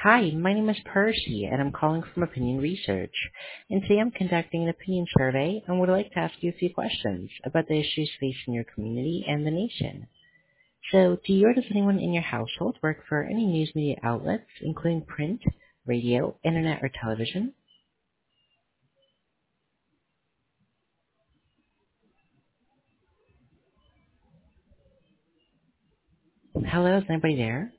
Hi, my name is Percy, and I'm calling from Opinion Research. And today I'm conducting an opinion survey and would like to ask you a few questions about the issues facing your community and the nation. So, do you or does anyone in your household work for any news media outlets, including print, radio, internet, or television? Hello, is anybody there?